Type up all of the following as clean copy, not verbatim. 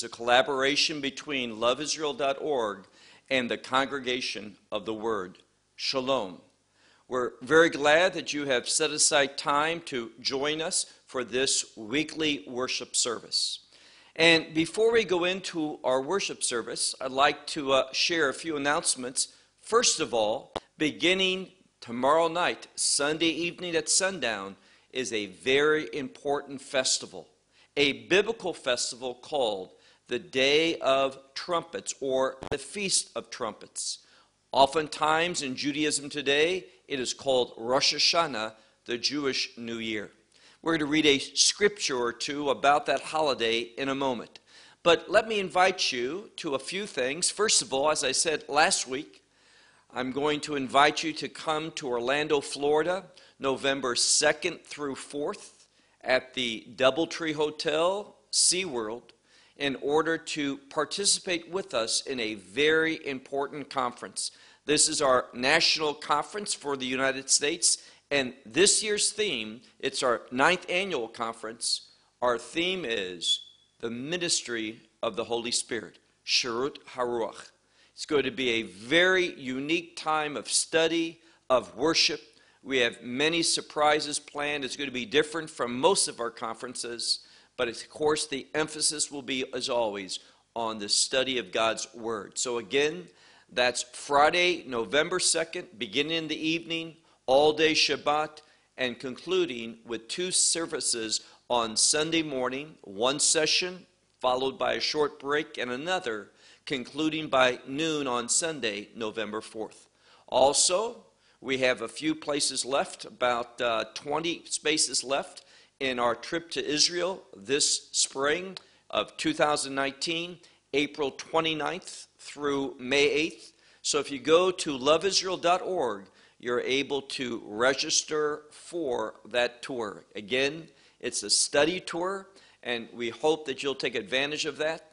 a collaboration between loveisrael.org and the Congregation of the Word. Shalom. We're very glad that you have set aside time to join us for this weekly worship service. And before we go into our worship service, I'd like to share a few announcements. First of all, beginning tomorrow night, Sunday evening at sundown, is a very important festival, a biblical festival called the Day of Trumpets, or the Feast of Trumpets. Oftentimes in Judaism today, it is called Rosh Hashanah, the Jewish New Year. We're going to read a scripture or two about that holiday in a moment. But let me invite you to a few things. First of all, as I said last week, I'm going to invite you to come to Orlando, Florida, November 2nd through 4th at the Doubletree Hotel, SeaWorld, in order to participate with us in a very important conference. This is our national conference for the United States, and this year's theme, it's our 9th annual conference. Our theme is the ministry of the Holy Spirit, Shirut HaRuach. It's going to be a very unique time of study, of worship. We have many surprises planned. It's going to be different from most of our conferences. But of course, the emphasis will be, as always, on the study of God's Word. So again, that's Friday, November 2nd, beginning in the evening, all day Shabbat, and concluding with 2 services on Sunday morning, 1 session followed by a short break, and another concluding by noon on Sunday, November 4th. Also, we have a few places left, about 20 spaces left, in our trip to Israel this spring of 2019, April 29th through May 8th. So if you go to loveisrael.org, you're able to register for that tour. Again, it's a study tour, and we hope that you'll take advantage of that.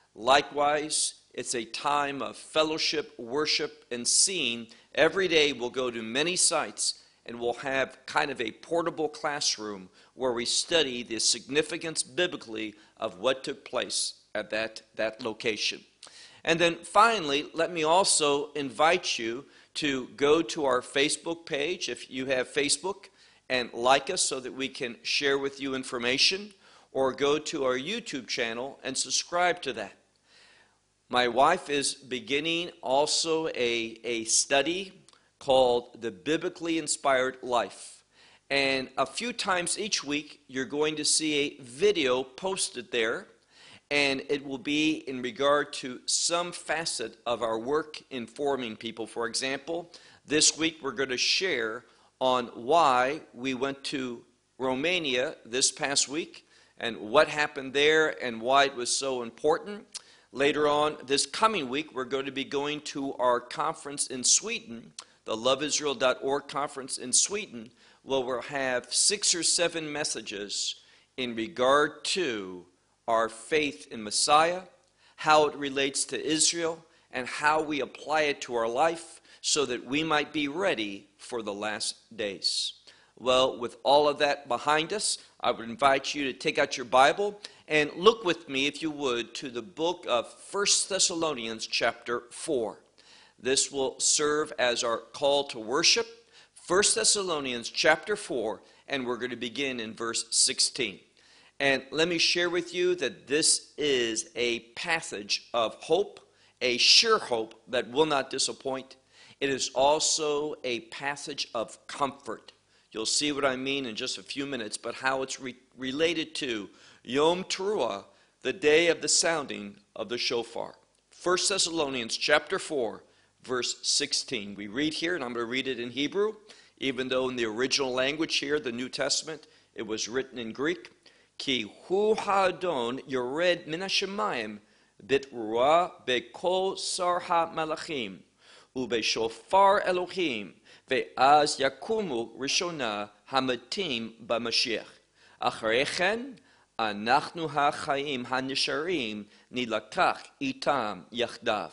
Likewise, it's a time of fellowship, worship, and seeing. Every day we'll go to many sites, and we'll have kind of a portable classroom where we study the significance biblically of what took place at that location. And then finally, let me also invite you to go to our Facebook page, if you have Facebook, and like us so that we can share with you information, or go to our YouTube channel and subscribe to that. My wife is beginning also a study called The Biblically Inspired Life. And a few times each week, you're going to see a video posted there, and it will be in regard to some facet of our work informing people. For example, this week we're going to share on why we went to Romania this past week, and what happened there, and why it was so important. Later on this coming week, we're going to be going to our conference in Sweden, the loveisrael.org conference in Sweden, where we'll have 6 or 7 messages in regard to our faith in Messiah, how it relates to Israel, and how we apply it to our life so that we might be ready for the last days. Well, with all of that behind us, I would invite you to take out your Bible and look with me, if you would, to the book of 1 Thessalonians chapter 4. This will serve as our call to worship. 1 Thessalonians chapter 4, and we're going to begin in verse 16. And let me share with you that this is a passage of hope, a sure hope that will not disappoint. It is also a passage of comfort. You'll see what I mean in just a few minutes, but how it's related to Yom Teruah, the day of the sounding of the shofar. 1 Thessalonians chapter 4, verse 16. We read here, and I'm going to read it in Hebrew, even though in the original language here, the New Testament, it was written in Greek. Ki hu ha'adon yored min hashemayim bitruah bekol sar ha'malachim ubeshofar Elohim ve'az yakumu rishona hamatim b'mashiach. Acharechen אנחנו החיים הנשארים נלקח איתם יחדיו.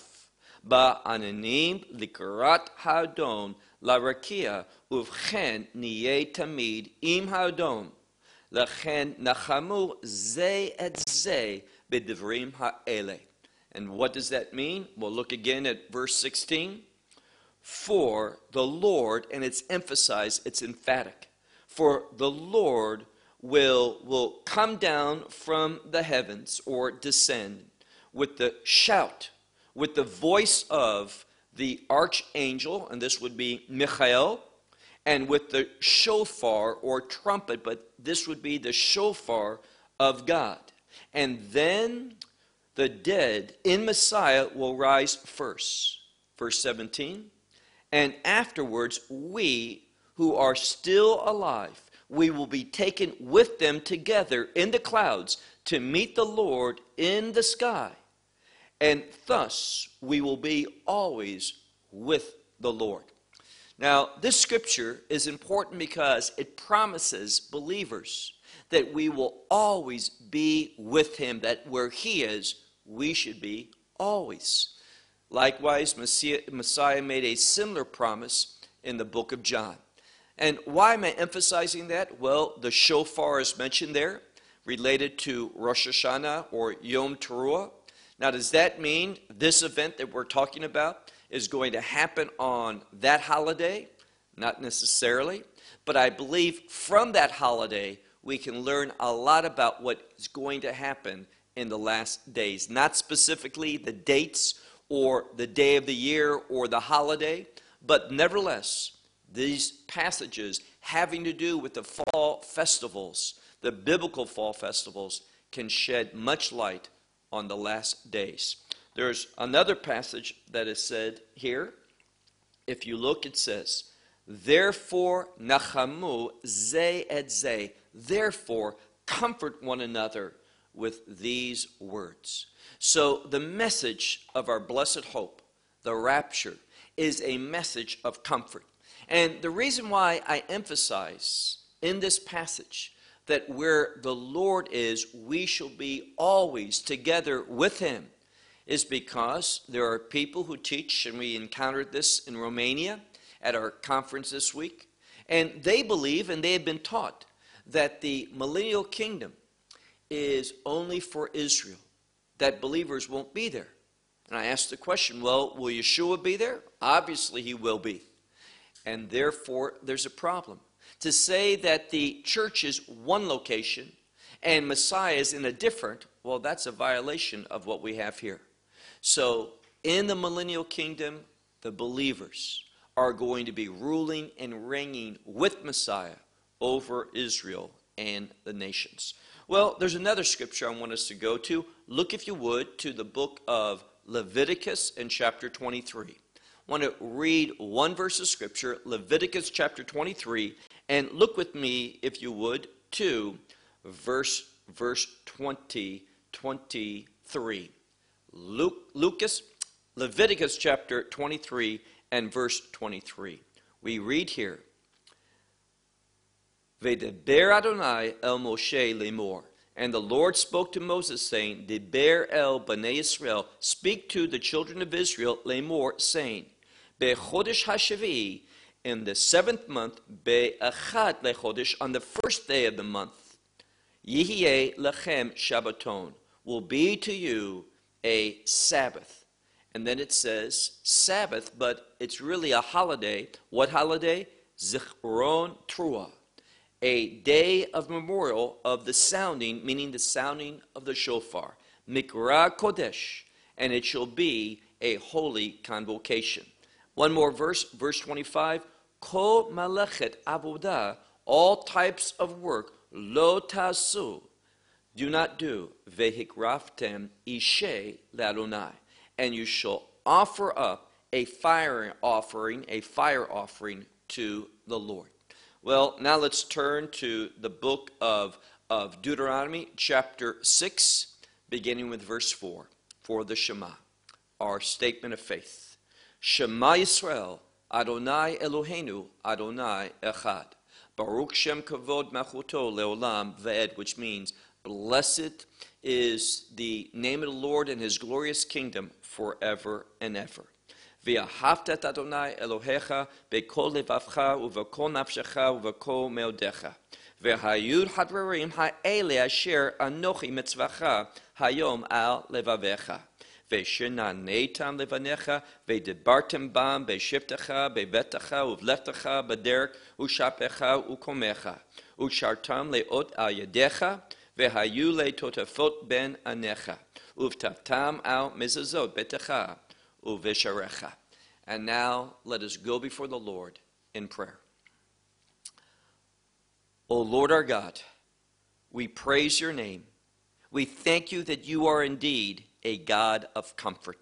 בעננים לקראת האדון לרקיע, ובכן נהיה תמיד עם האדון. לכן נחמו זה את זה b'divrim ha'ele. And what does that mean? We'll look again at verse 16. For the Lord, and it's emphasized, it's emphatic. For the Lord will come down from the heavens, or descend, with the shout, with the voice of the archangel, and this would be Michael, and with the shofar or trumpet, but this would be the shofar of God. And then the dead in Messiah will rise first. Verse 17. And afterwards, we who are still alive, we will be taken with them together in the clouds to meet the Lord in the sky. And thus we will be always with the Lord. Now, this scripture is important because it promises believers that we will always be with him, that where he is, we should be always. Likewise, Messiah made a similar promise in the book of John. And why am I emphasizing that? Well, the shofar is mentioned there, related to Rosh Hashanah or Yom Teruah. Now, does that mean this event that we're talking about is going to happen on that holiday? Not necessarily. But I believe from that holiday, we can learn a lot about what is going to happen in the last days. Not specifically the dates or the day of the year or the holiday, but nevertheless, these passages having to do with the fall festivals, the biblical fall festivals, can shed much light on the last days. There's another passage that is said here. If you look, it says, therefore nachamu ze et ze, therefore comfort one another with these words. So the message of our blessed hope, the rapture, is a message of comfort. And the reason why I emphasize in this passage that where the Lord is, we shall be always together with him, is because there are people who teach, and we encountered this in Romania at our conference this week, and they believe, and they have been taught, that the millennial kingdom is only for Israel, that believers won't be there. And I asked the question, well, will Yeshua be there? Obviously he will be. And therefore, there's a problem. To say that the church is one location and Messiah is in a different, well, that's a violation of what we have here. So, in the millennial kingdom, the believers are going to be ruling and reigning with Messiah over Israel and the nations. Well, there's another scripture I want us to go to. Look, if you would, to the book of Leviticus in chapter 23. I want to read one verse of scripture, Leviticus chapter 23, and look with me, if you would, to verse 23. Leviticus chapter 23 and verse 23. We read here, V'deber Adonai el Moshe lemor. And the Lord spoke to Moses, saying, Deber el bnei Yisrael, speak to the children of Israel, lemor, saying, Bechodesh HaShavi, in the 7th month, Be'achad lechodesh, on the first day of the month, Yihye lechem Shabbaton, will be to you a Sabbath. And then it says Sabbath, but it's really a holiday. What holiday? Zichron Teruah, a day of memorial of the sounding, meaning the sounding of the shofar. Mikra Kodesh, and it shall be a holy convocation. One more verse, verse 25. Kol malechet avodah, all types of work, lo tasu, do not do, vehikraftem ishe l'Adonai, and you shall offer up a fire offering to the Lord. Well, now let's turn to the book of Deuteronomy, chapter 6, beginning with verse 4, for the Shema, our statement of faith. Shema Yisrael, Adonai Eloheinu, Adonai Echad. Baruch Shem Kavod Machuto Leolam Ve'ed, which means, blessed is the name of the Lord and his glorious kingdom forever and ever. V'ahavta et Adonai Elohecha be'kol levavcha u'v'kol nafshecha u'v'kol meodecha. V'hayud hadvarim ha'ele asher anochi mitzvacha hayom al levavecha. Veshinaneitam levanecha, vedibartem bam, beshiftecha, bevetecha, uvleftecha, baderek, ushapecha, ukomecha. Ushartam leot al yadecha, vehayu le totafot ben anecha. Uvtaftam al mezazot betecha, uvesharecha. And now let us go before the Lord in prayer. O Lord our God, we praise your name. We thank you that you are indeed a God of comfort.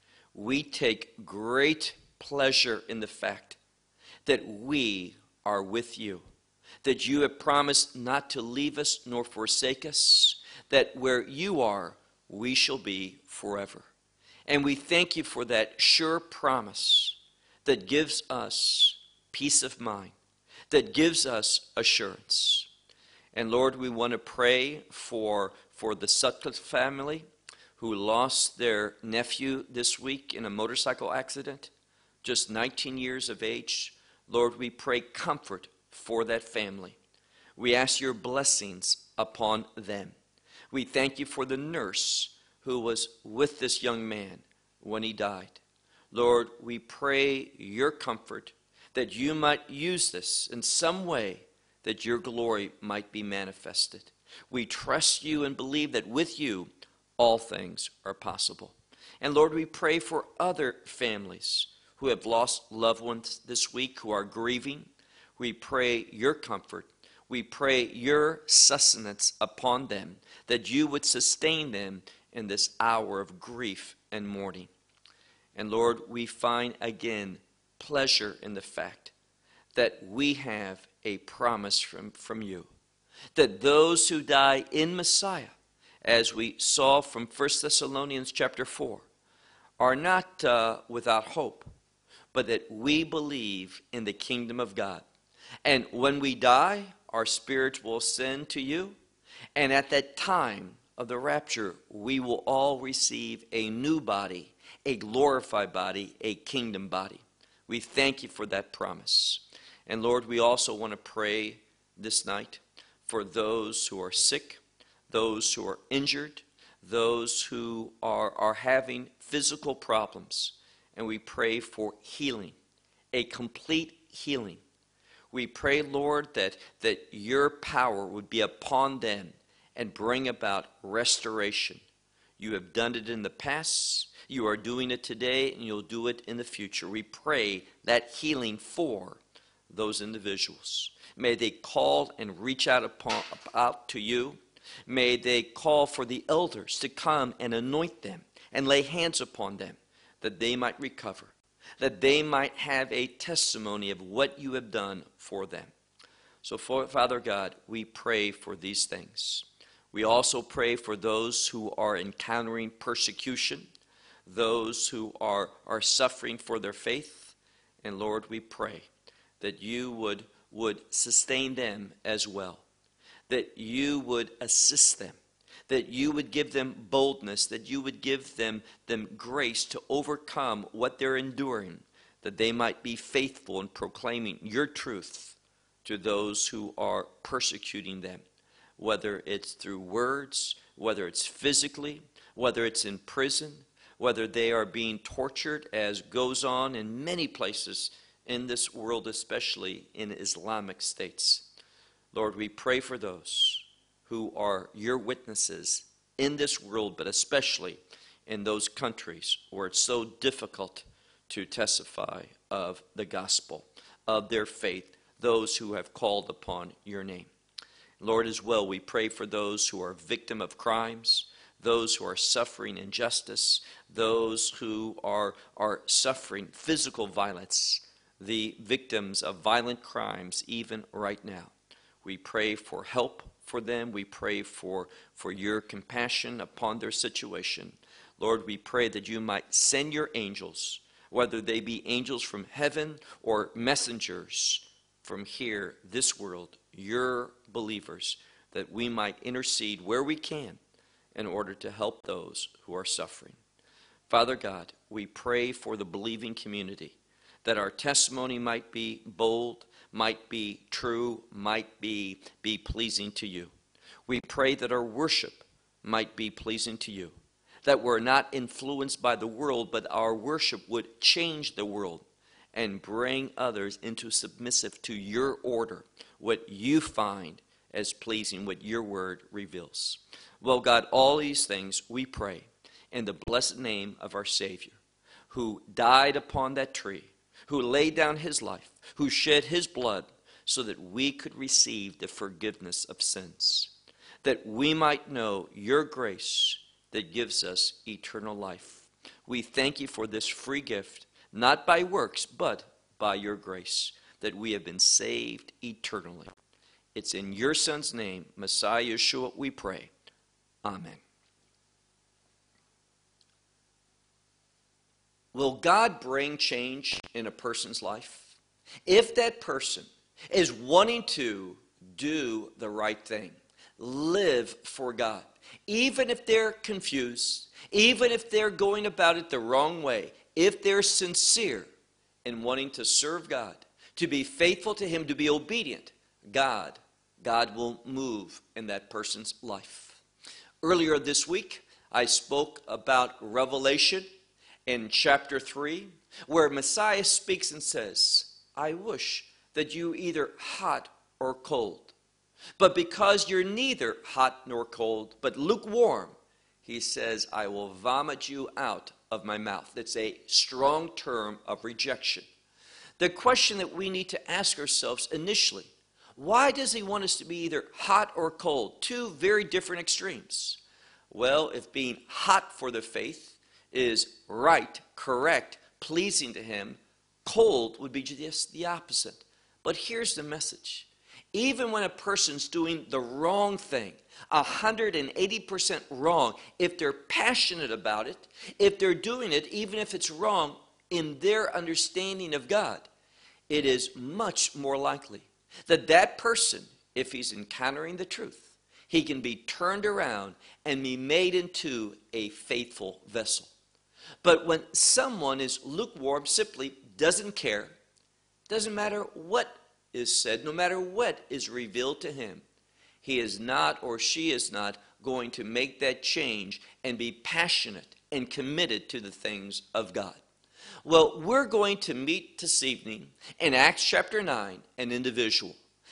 We take great pleasure in the fact that we are with you, that you have promised not to leave us nor forsake us, that where you are, we shall be forever. And we thank you for that sure promise that gives us peace of mind, that gives us assurance. And Lord, we want to pray for the Sutcliffe family who lost their nephew this week in a motorcycle accident, just 19 years of age. Lord, we pray comfort for that family. We ask your blessings upon them. We thank you for the nurse who was with this young man when he died. Lord, we pray your comfort, that you might use this in some way, that your glory might be manifested. We trust you and believe that with you all things are possible. And Lord, we pray for other families who have lost loved ones this week, who are grieving. We pray your comfort. We pray your sustenance upon them, that you would sustain them in this hour of grief and mourning. And Lord, we find again pleasure in the fact that we have a promise from you, that those who die in Messiah, as we saw from 1 Thessalonians chapter 4, are not without hope, but that we believe in the kingdom of God. And when we die, our spirits will ascend to you, and at that time of the rapture, we will all receive a new body, a glorified body, a kingdom body. We thank you for that promise. And Lord, we also want to pray this night for those who are sick, those who are injured, those who are having physical problems. And we pray for healing, a complete healing. We pray, Lord, that your power would be upon them and bring about restoration. You have done it in the past, you are doing it today, and you'll do it in the future. We pray that healing for those individuals. May they call and reach out to you. May they call for the elders to come and anoint them and lay hands upon them, that they might recover, that they might have a testimony of what you have done for them. So, Father God, we pray for these things. We also pray for those who are encountering persecution, those who are suffering for their faith. And Lord, we pray that you would sustain them as well, that you would assist them, that you would give them boldness, that you would give them grace to overcome what they're enduring, that they might be faithful in proclaiming your truth to those who are persecuting them, whether it's through words, whether it's physically, whether it's in prison, whether they are being tortured, as goes on in many places in this world, especially in Islamic states. Lord, we pray for those who are your witnesses in this world, but especially in those countries where it's so difficult to testify of the gospel, of their faith, those who have called upon your name. Lord, as well, we pray for those who are victim of crimes, those who are suffering injustice, those who are suffering physical violence, the victims of violent crimes even right now. We pray for help for them. We pray for your compassion upon their situation. Lord, we pray that you might send your angels, whether they be angels from heaven or messengers from here, this world, your believers, that we might intercede where we can in order to help those who are suffering. Father God, we pray for the believing community, that our testimony might be bold, might be true, might be pleasing to you. We pray that our worship might be pleasing to you, that we're not influenced by the world, but our worship would change the world and bring others into submissive to your order, what you find as pleasing, what your word reveals. Well, God, all these things we pray in the blessed name of our Savior, who died upon that tree, who laid down his life, who shed his blood so that we could receive the forgiveness of sins, that we might know your grace that gives us eternal life. We thank you for this free gift, not by works, but by your grace, that we have been saved eternally. It's in your Son's name, Messiah Yeshua, we pray. Amen. Will God bring change in a person's life? If that person is wanting to do the right thing, live for God, even if they're confused, even if they're going about it the wrong way, if they're sincere in wanting to serve God, to be faithful to him, to be obedient, God will move in that person's life. Earlier this week, I spoke about Revelation in chapter 3, where Messiah speaks and says, I wish that you either hot or cold. But because you're neither hot nor cold, but lukewarm, he says, I will vomit you out of my mouth. It's a strong term of rejection. The question that we need to ask ourselves initially, why does he want us to be either hot or cold? Two very different extremes. Well, if being hot for the faith is right, correct, pleasing to him, cold would be just the opposite. But here's the message. Even when a person's doing the wrong thing, 180% wrong, if they're passionate about it, if they're doing it, even if it's wrong in their understanding of God, it is much more likely that that person, if he's encountering the truth, he can be turned around and be made into a faithful vessel. But when someone is lukewarm, simply doesn't care, doesn't matter what is said, no matter what is revealed to him, he is not or she is not going to make that change and be passionate and committed to the things of God. Well, we're going to meet this evening in Acts chapter 9, an individual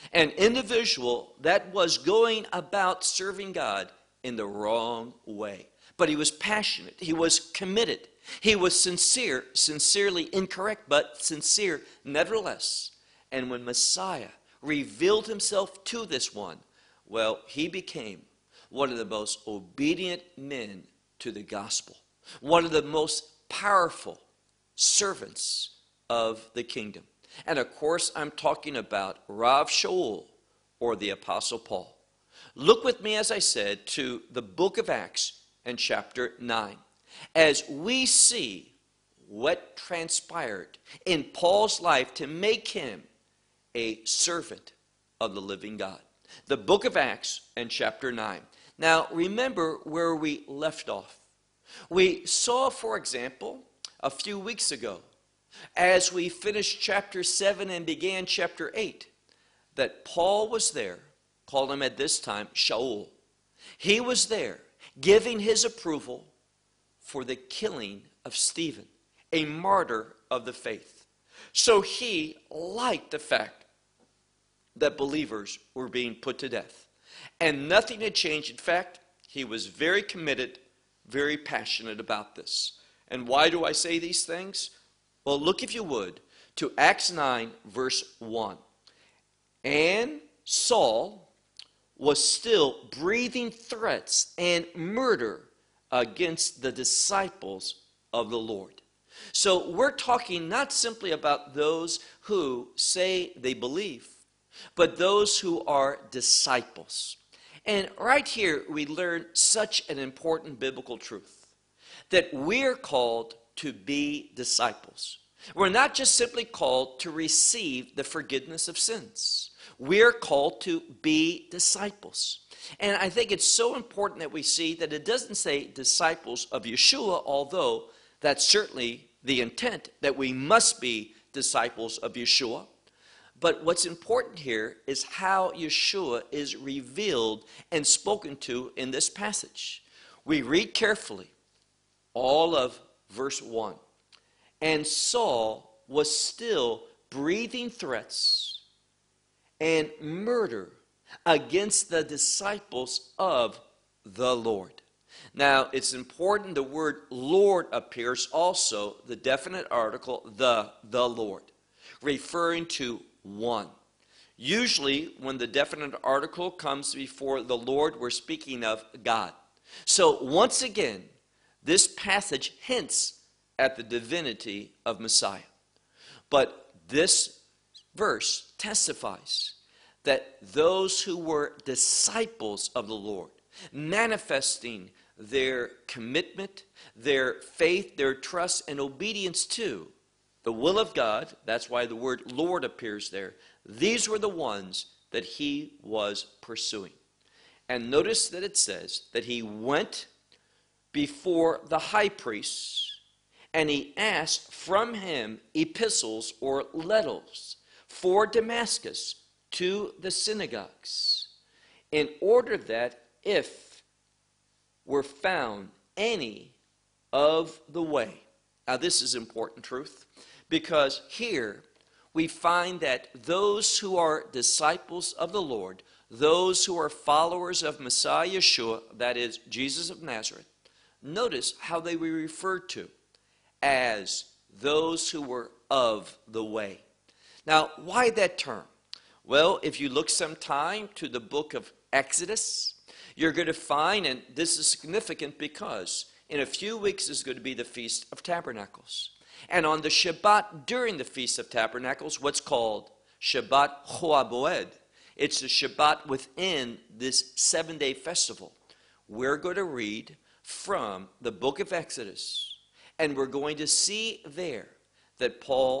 that was going about serving God in the wrong way. But he was passionate. He was committed. He was sincere, sincerely incorrect, but sincere nevertheless. And when Messiah revealed himself to this one, well, he became one of the most obedient men to the gospel, one of the most powerful servants of the kingdom. And of course, I'm talking about Rav Shaul, or the Apostle Paul. Look with me, as I said, to the book of Acts and chapter 9, as we see what transpired in Paul's life to make him a servant of the living God. The book of Acts and chapter 9. Now, remember where we left off. We saw, for example, a few weeks ago, as we finished chapter 7 and began chapter 8, that Paul was there, called him at this time Shaul. He was there giving his approval for the killing of Stephen, a martyr of the faith. So he liked the fact that believers were being put to death. And nothing had changed. In fact, he was very committed, very passionate about this. And why do I say these things? Well, look, if you would, to Acts 9, verse 1. And Saul was still breathing threats and murder against the disciples of the Lord. So we're talking not simply about those who say they believe, but those who are disciples. And right here we learn such an important biblical truth, that we're called to be disciples. We're not just simply called to receive the forgiveness of sins. We're called to be disciples. And I think it's so important that we see that it doesn't say disciples of Yeshua, although that's certainly the intent, that we must be disciples of Yeshua. But what's important here is how Yeshua is revealed and spoken to in this passage. We read carefully all of verse 1. And Saul was still breathing threats and murder against the disciples of the Lord. Now, it's important the word Lord appears also, the definite article, the Lord, referring to one. Usually, when the definite article comes before the Lord, we're speaking of God. So, once again, this passage hints at the divinity of Messiah. But this verse testifies that those who were disciples of the Lord, manifesting their commitment, their faith, their trust, and obedience to the will of God, that's why the word Lord appears there, these were the ones that he was pursuing. And notice that it says that he went before the high priest and he asked from him epistles or letters for Damascus to the synagogues, in order that if were found any of the way. Now this is important truth, because here we find that those who are disciples of the Lord, those who are followers of Messiah Yeshua, that is Jesus of Nazareth, notice how they were referred to as those who were of the way. Now, why that term? Well, if you look sometime to the book of Exodus, you're going to find, and this is significant because in a few weeks is going to be the Feast of Tabernacles. And on the Shabbat during the Feast of Tabernacles, what's called Shabbat Hoaboed, it's the Shabbat within this 7-day festival. We're going to read from the book of Exodus, and we're going to see there that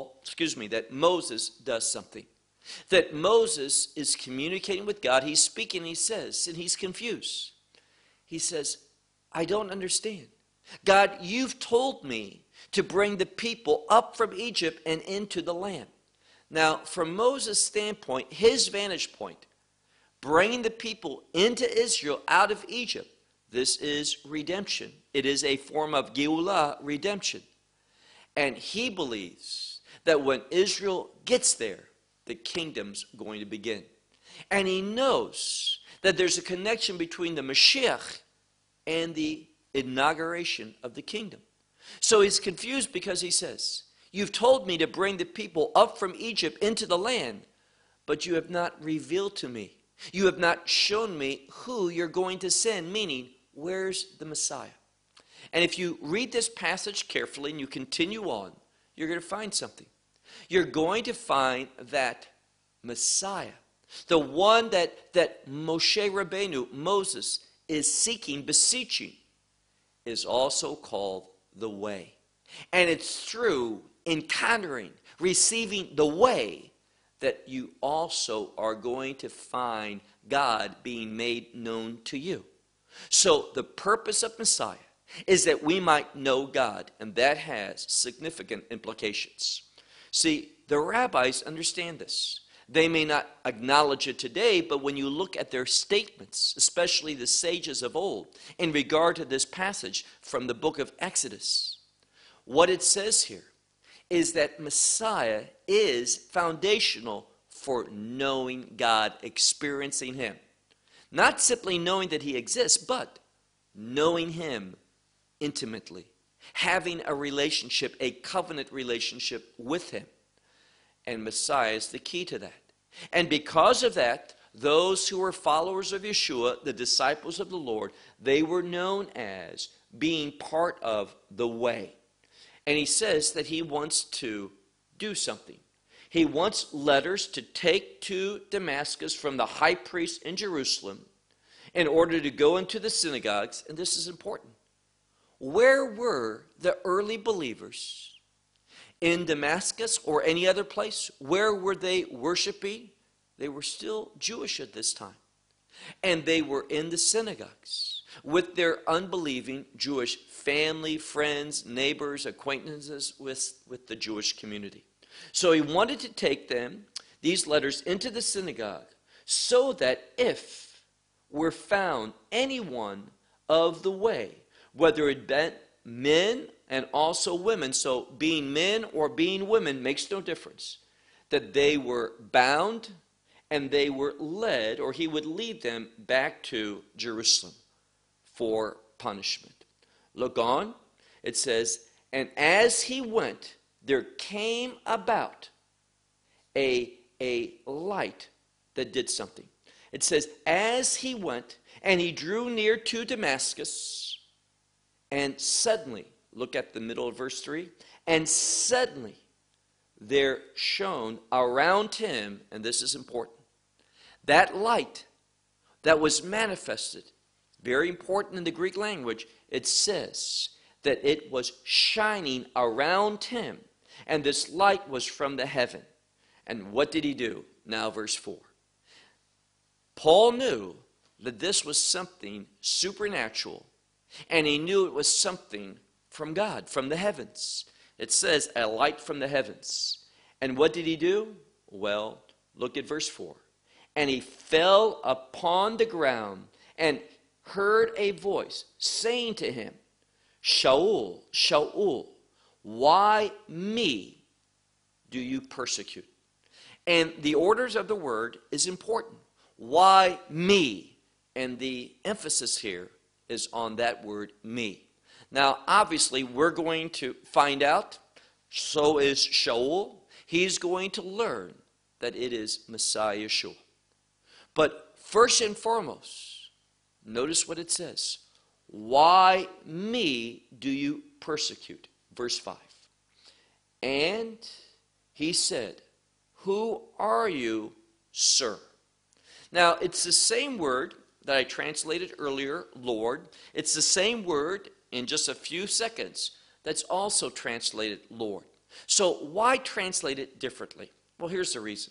that Moses does something. That Moses is communicating with God. He's speaking, he says, and he's confused. He says, I don't understand. God, you've told me to bring the people up from Egypt and into the land. Now, from Moses' standpoint, his vantage point, bringing the people into Israel out of Egypt, this is redemption. It is a form of Geulah, redemption. And he believes that when Israel gets there, the kingdom's going to begin. And he knows that there's a connection between the Mashiach and the inauguration of the kingdom. So he's confused because he says, you've told me to bring the people up from Egypt into the land, but you have not revealed to me. You have not shown me who you're going to send, meaning, where's the Messiah? And if you read this passage carefully and you continue on, you're going to find something. You're going to find that Messiah, the one that Moshe Rabbeinu, Moses, is seeking, beseeching, is also called the way. And it's through encountering, receiving the way, that you also are going to find God being made known to you. So the purpose of Messiah is that we might know God, and that has significant implications. See, the rabbis understand this. They may not acknowledge it today, but when you look at their statements, especially the sages of old, in regard to this passage from the book of Exodus, what it says here is that Messiah is foundational for knowing God, experiencing him. Not simply knowing that he exists, but knowing him intimately, having a relationship, a covenant relationship with him. And Messiah is the key to that. And because of that, those who were followers of Yeshua, the disciples of the Lord, they were known as being part of the way. And he says that he wants to do something. He wants letters to take to Damascus from the high priest in Jerusalem in order to go into the synagogues. And this is important. Where were the early believers? In Damascus or any other place? Where were they worshiping? They were still Jewish at this time. And they were in the synagogues with their unbelieving Jewish family, friends, neighbors, acquaintances with the Jewish community. So he wanted to take them, these letters into the synagogue so that if were found anyone of the way, whether it be men and also women, so being men or being women makes no difference, that they were bound and they were led, or he would lead them back to Jerusalem for punishment. Look on, it says, and as he went, there came about a light that did something. It says, as he went, and he drew near to Damascus, and suddenly, look at the middle of verse 3, and suddenly there shone around him, and this is important, that light that was manifested, very important in the Greek language, it says that it was shining around him, and this light was from the heaven. And what did he do? Now verse 4. Paul knew that this was something supernatural, and he knew it was something from God, from the heavens. It says a light from the heavens. And what did he do? Well, look at verse 4. And he fell upon the ground and heard a voice saying to him, Shaul, Shaul, why me do you persecute? And the orders of the word is important. Why me? And the emphasis here is on that word me. Now, obviously, we're going to find out, so is Shaul. He's going to learn that it is Messiah Yeshua. But first and foremost, notice what it says. Why me do you persecute? Verse 5. And he said, who are you, sir? Now, it's the same word that I translated earlier, Lord. It's the same word in just a few seconds that's also translated Lord. So why translate it differently? Well, here's the reason.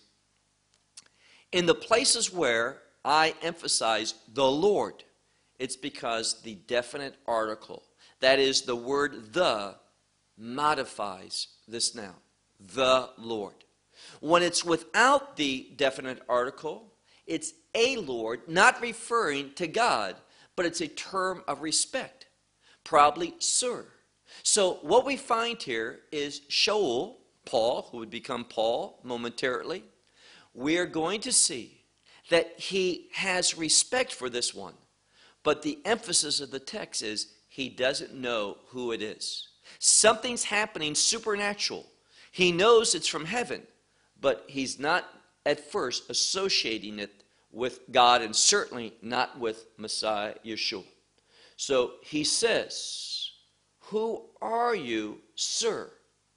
In the places where I emphasize the Lord, it's because the definite article, that is the word the, modifies this noun, the Lord. When it's without the definite article, it's a Lord, not referring to God, but it's a term of respect, probably sir. So what we find here is Shaul, Paul, who would become Paul momentarily. We are going to see that he has respect for this one, but the emphasis of the text is he doesn't know who it is. Something's happening supernatural. He knows it's from heaven, but he's not at first associating it with God, and certainly not with Messiah Yeshua. So he says, who are you, sir?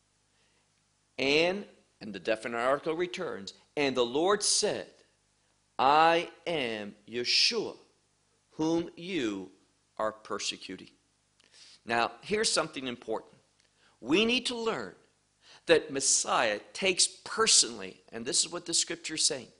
And the definite article returns, and the Lord said, I am Yeshua, whom you are persecuting. Now, here's something important. We need to learn that Messiah takes personally, and this is what the scripture is saying.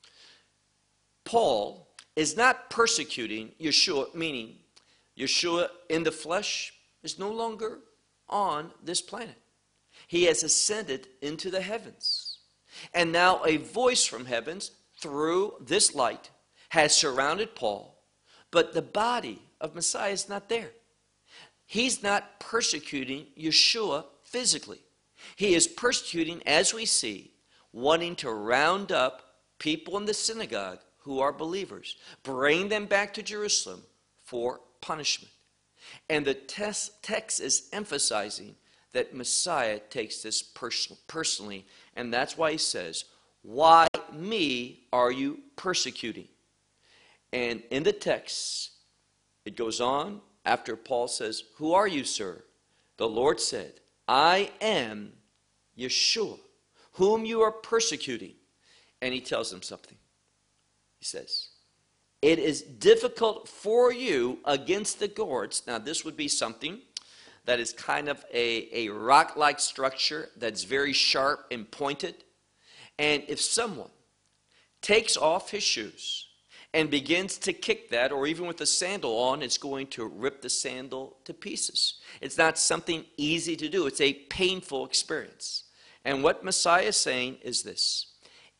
Paul is not persecuting Yeshua, meaning Yeshua in the flesh is no longer on this planet. He has ascended into the heavens. And now a voice from heavens through this light has surrounded Paul, but the body of Messiah is not there. He's not persecuting Yeshua physically. He is persecuting, as we see, wanting to round up people in the synagogue who are believers, bring them back to Jerusalem for punishment. And the text is emphasizing that Messiah takes this personally, and that's why he says, why me are you persecuting? And in the text, it goes on after Paul says, who are you, sir? The Lord said, I am Yeshua, whom you are persecuting. And he tells them something. He says, it is difficult for you against the gourds. Now, this would be something that is kind of a rock-like structure that's very sharp and pointed. And if someone takes off his shoes and begins to kick that, or even with a sandal on, it's going to rip the sandal to pieces. It's not something easy to do. It's a painful experience. And what Messiah is saying is this.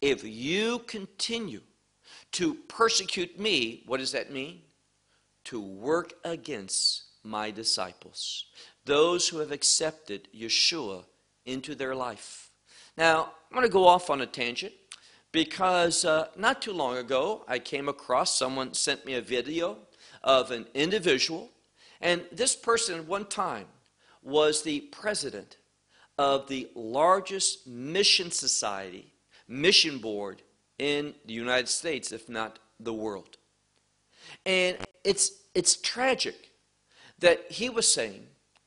if you continue to persecute me, what does that mean? To work against my disciples, those who have accepted Yeshua into their life. Now, I'm going to go off on a tangent because not too long ago, I came across, someone sent me a video of an individual, and this person at one time was the president of the largest mission society, mission board in the United States, if not the world. And it's tragic that he was saying,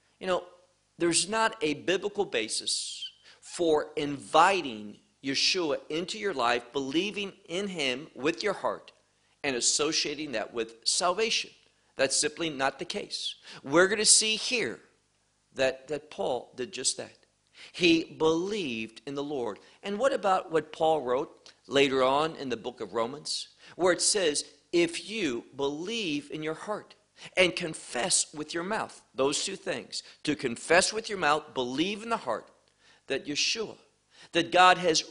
there's not a biblical basis for inviting Yeshua into your life, believing in him with your heart, and associating that with salvation. That's simply not the case. We're going to see here that Paul did just that. He believed in the Lord. And what about what Paul wrote later on in the book of Romans, where it says, if you believe in your heart and confess with your mouth, those two things, to confess with your mouth, believe in the heart that Yeshua, that God has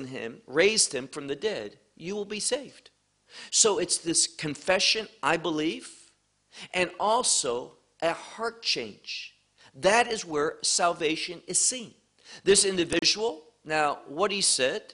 raised him from the dead, you will be saved. So it's this confession, I believe, and also a heart change. That is where salvation is seen. This individual, now what he said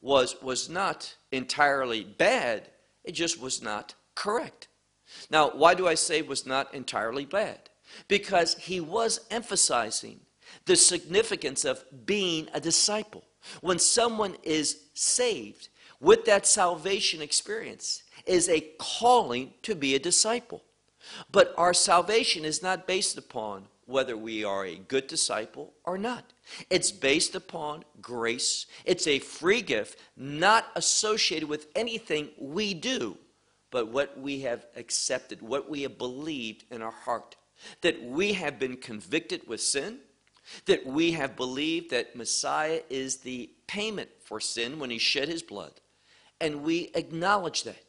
was not entirely bad, it just was not correct. Now, why do I say was not entirely bad? Because he was emphasizing the significance of being a disciple. When someone is saved, with that salvation experience is a calling to be a disciple. But our salvation is not based upon whether we are a good disciple or not. It's based upon grace. It's a free gift, not associated with anything we do, but what we have accepted, what we have believed in our heart. That we have been convicted with sin, that we have believed that Messiah is the payment for sin when he shed his blood, and we acknowledge that.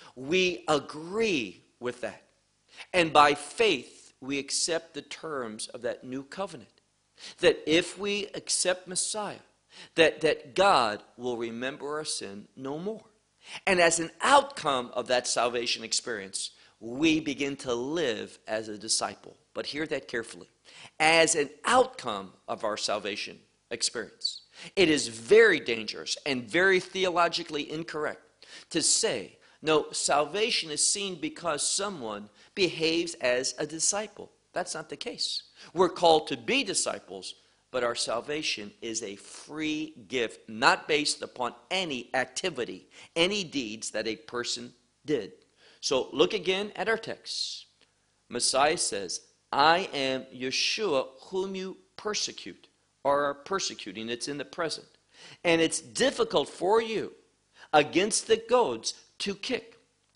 We agree with that. And by faith, we accept the terms of that new covenant. That if we accept Messiah, that God will remember our sin no more. And as an outcome of that salvation experience, we begin to live as a disciple. But hear that carefully. As an outcome of our salvation experience, it is very dangerous and very theologically incorrect to say, no, salvation is seen because someone behaves as a disciple. That's not the case. We're called to be disciples, but our salvation is a free gift, not based upon any activity, any deeds that a person did. So look again at our text. Messiah says, I am Yeshua whom you persecute or are persecuting. It's in the present. And it's difficult for you against the goads to kick.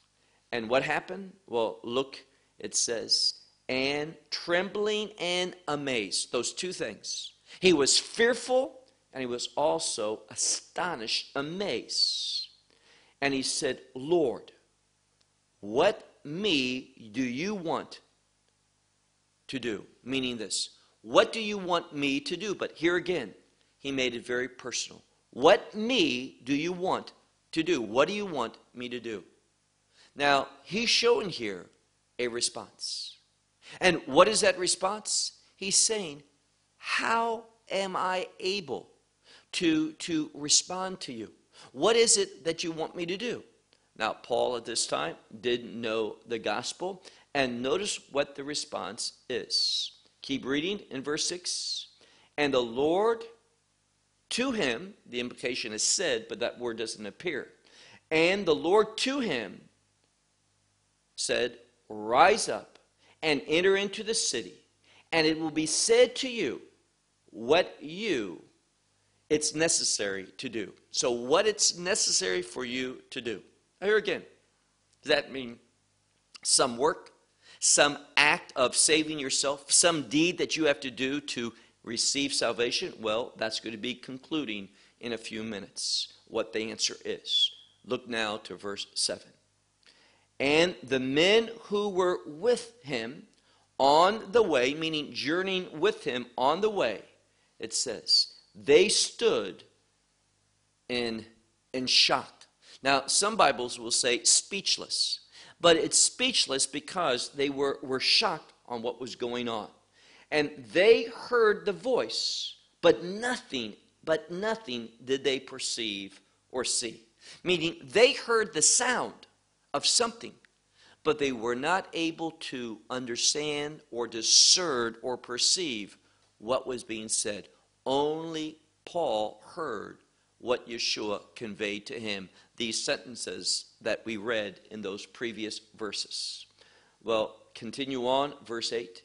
And what happened? Well, look, it says, and trembling and amazed. Those two things. He was fearful and he was also astonished, amazed. And he said, Lord, what me do you want to do? Meaning this, what do you want me to do? But here again, he made it very personal. What me do you want to do? What do you want me to do? Now, he's showing here a response. And what is that response? He's saying, how am I able to respond to you? What is it that you want me to do? Now, Paul at this time didn't know the gospel. And notice what the response is. Keep reading in verse 6. And the Lord to him, the implication is said, but that word doesn't appear. And the Lord to him said, rise up and enter into the city, and it will be said to you what it's necessary to do. So what it's necessary for you to do. Now here again, does that mean some work, some act of saving yourself, some deed that you have to do to receive salvation? Well, that's going to be concluding in a few minutes what the answer is. Look now to verse 7. And the men who were with him on the way, meaning journeying with him on the way, it says, they stood in and shocked. Now, some Bibles will say speechless, but it's speechless because they were shocked on what was going on. And they heard the voice, but nothing did they perceive or see. Meaning they heard the sound of something, but they were not able to understand or discern or perceive what was being said. Only Paul heard what Yeshua conveyed to him, these sentences that we read in those previous verses. Well, continue on, verse 8.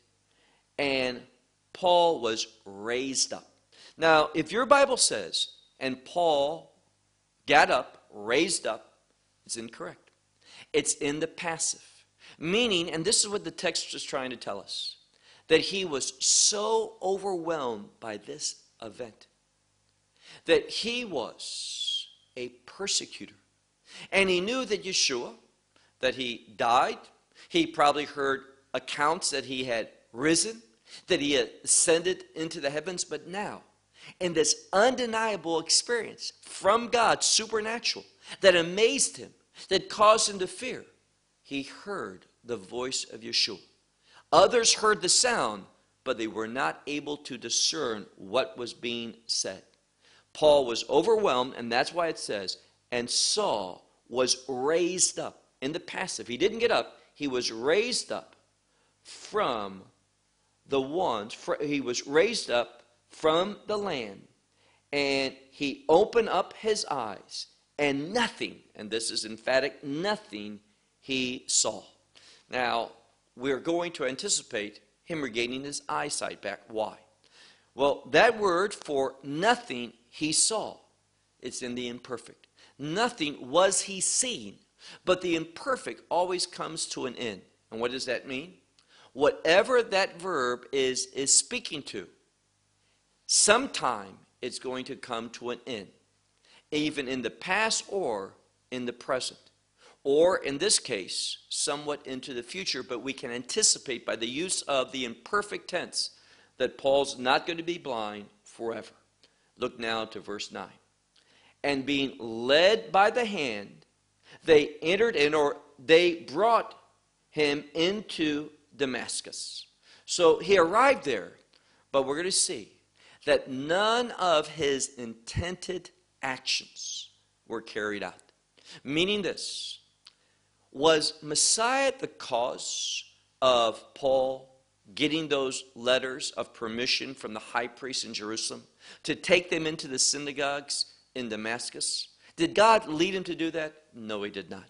And Paul was raised up. Now, if your Bible says, and Paul got up, raised up, it's incorrect. It's in the passive. Meaning, and this is what the text is trying to tell us, that he was so overwhelmed by this event that he was a persecutor. And he knew that Yeshua, that he died. He probably heard accounts that he had risen, that he had ascended into the heavens. But now, in this undeniable experience from God, supernatural, that amazed him, that caused him to fear, he heard the voice of Yeshua. Others heard the sound, but they were not able to discern what was being said. Paul was overwhelmed, and that's why it says, and Saul was raised up. In the passive, he didn't get up, he was raised up from the ones, he was raised up from the land, and he opened up his eyes, and nothing, and this is emphatic, nothing he saw. Now, we're going to anticipate him regaining his eyesight back. Why? Well, that word for nothing he saw, it's in the imperfect. Nothing was he seen, but the imperfect always comes to an end. And what does that mean? Whatever that verb is speaking to, sometime it's going to come to an end, even in the past or in the present. Or, in this case, somewhat into the future, but we can anticipate by the use of the imperfect tense that Paul's not going to be blind forever. Look now to verse 9. And being led by the hand, they entered in, or they brought him into Damascus. So he arrived there, but we're going to see that none of his intended actions were carried out. Meaning this, was Messiah the cause of Paul getting those letters of permission from the high priest in Jerusalem to take them into the synagogues in Damascus? Did God lead him to do that? No, he did not.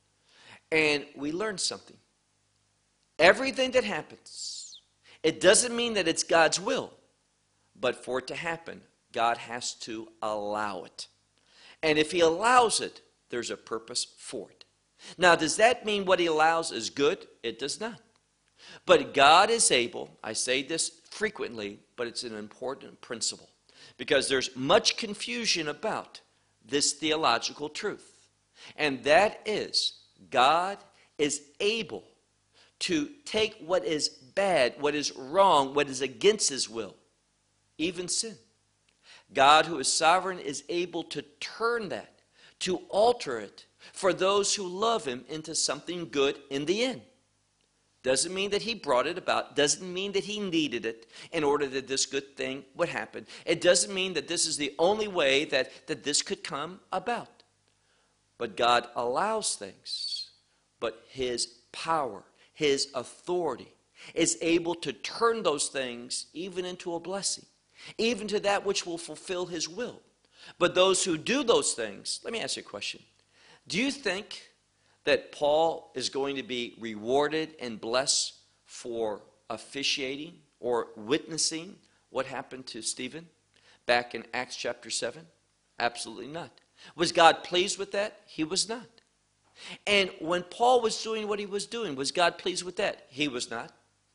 And we learned something. Everything that happens, it doesn't mean that it's God's will, but for it to happen, God has to allow it. And if he allows it, there's a purpose for it. Now, does that mean what he allows is good? It does not. But God is able, I say this frequently, but it's an important principle, because there's much confusion about this theological truth. And that is, God is able to take what is bad, what is wrong, what is against his will, even sin. God, who is sovereign, is able to turn that, to alter it, for those who love him, into something good in the end. Doesn't mean that he brought it about. Doesn't mean that he needed it in order that this good thing would happen. It doesn't mean that this is the only way that this could come about. But God allows things. But his power, his authority is able to turn those things even into a blessing, even to that which will fulfill his will. But those who do those things, let me ask you a question. Do you think that Paul is going to be rewarded and blessed for officiating or witnessing what happened to Stephen back in Acts chapter 7? Absolutely not. Was God pleased with that? He was not. And when Paul was doing what he was doing, was God pleased with that? He was not.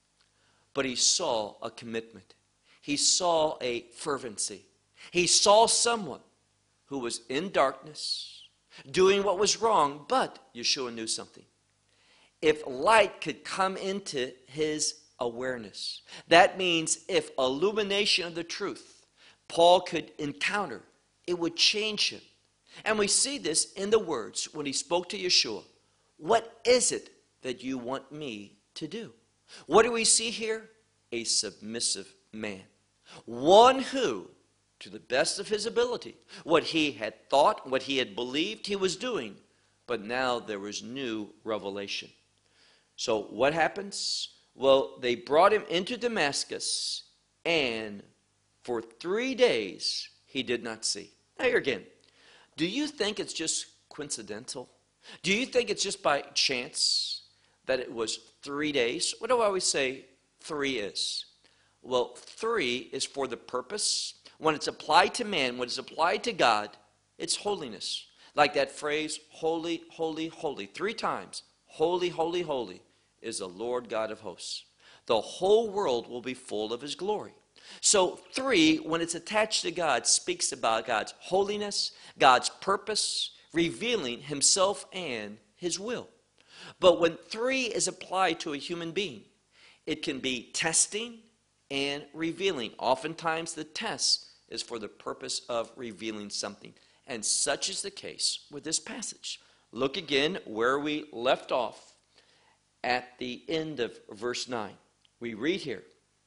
But he saw a commitment. He saw a fervency. He saw someone who was in darkness, doing what was wrong, but Yeshua knew something. If light could come into his awareness, that means if illumination of the truth Paul could encounter, it would change him. And we see this in the words when he spoke to Yeshua. What is it that you want me to do? What do we see here? A submissive man. One who, to the best of his ability, what he had thought, what he had believed he was doing, but now there was new revelation. So what happens? Well, they brought him into Damascus, and for 3 days he did not see. Now here again, do you think it's just coincidental? Do you think it's just by chance that it was 3 days? What do I always say 3 is? Well, 3 is for the purpose. When it's applied to man, when it's applied to God, it's holiness. Like that phrase, holy, holy, holy. 3 times, holy, holy, holy is the Lord God of hosts. The whole world will be full of his glory. So 3, when it's attached to God, speaks about God's holiness, God's purpose, revealing himself and his will. But when 3 is applied to a human being, it can be testing and revealing. Oftentimes the test is for the purpose of revealing something. And such is the case with this passage. Look again where we left off at the end of verse 9. We read here,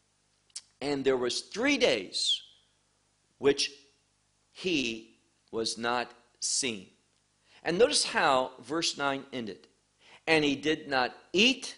and there was 3 days which he was not seen. And notice how verse 9 ended. And he did not eat,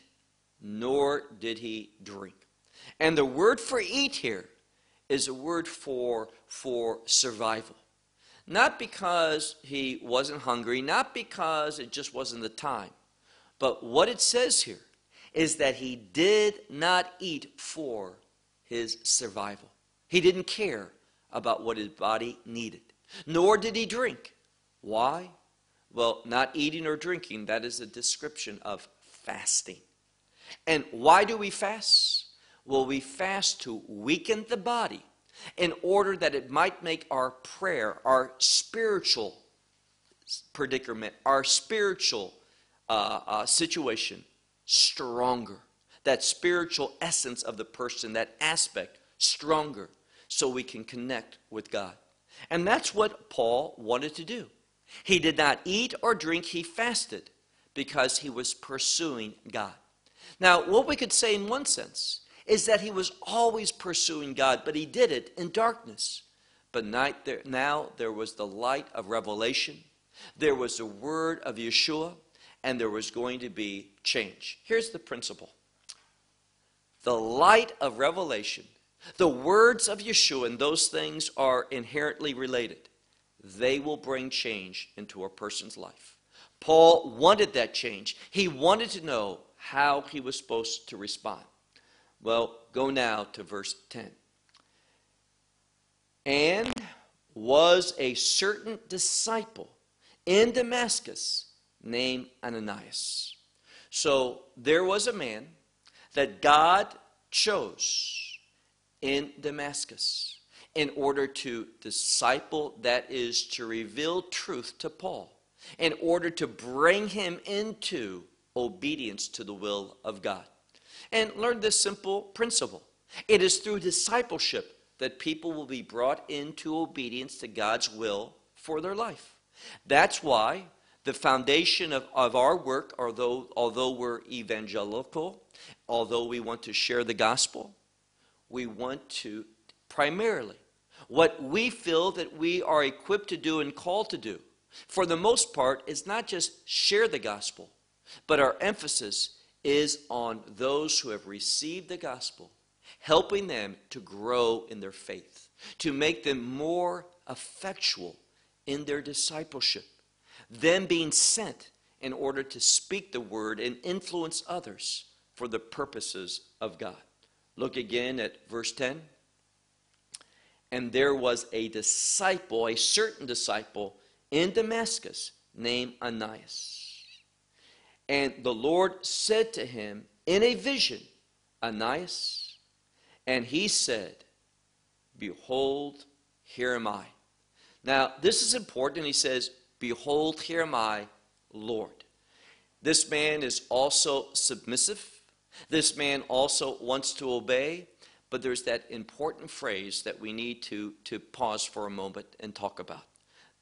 nor did he drink. And the word for eat here is a word for survival. Not because he wasn't hungry, not because it just wasn't the time. But what it says here is that he did not eat for his survival. He didn't care about what his body needed. Nor did he drink. Why? Well, not eating or drinking, that is a description of fasting. And why do we fast? Well, we fast to weaken the body in order that it might make our prayer, our spiritual predicament, our spiritual situation stronger. That spiritual essence of the person, that aspect, stronger, so we can connect with God. And that's what Paul wanted to do. He did not eat or drink, he fasted because he was pursuing God. Now, what we could say in one sense is that he was always pursuing God, but he did it in darkness. But now there was the light of revelation, there was the word of Yeshua, and there was going to be change. Here's the principle. The light of revelation, the words of Yeshua, and those things are inherently related. They will bring change into a person's life. Paul wanted that change. He wanted to know how he was supposed to respond. Well, go now to verse 10. And was a certain disciple in Damascus named Ananias. So there was a man that God chose in Damascus in order to disciple, that is, to reveal truth to Paul, in order to bring him into obedience to the will of God. And learn this simple principle. It is through discipleship that people will be brought into obedience to God's will for their life. That's why the foundation of our work, although we're evangelical, although we want to share the gospel, we want to primarily, what we feel that we are equipped to do and called to do, for the most part, is not just share the gospel, but our emphasis is on those who have received the gospel, helping them to grow in their faith, to make them more effectual in their discipleship, them being sent in order to speak the word and influence others for the purposes of God. Look again at verse 10. And there was a disciple, a certain disciple in Damascus named Ananias. And the Lord said to him in a vision, Ananias, and he said, behold, here am I. Now, this is important. He says, behold, here am I, Lord. This man is also submissive. This man also wants to obey. But there's that important phrase that we need to pause for a moment and talk about.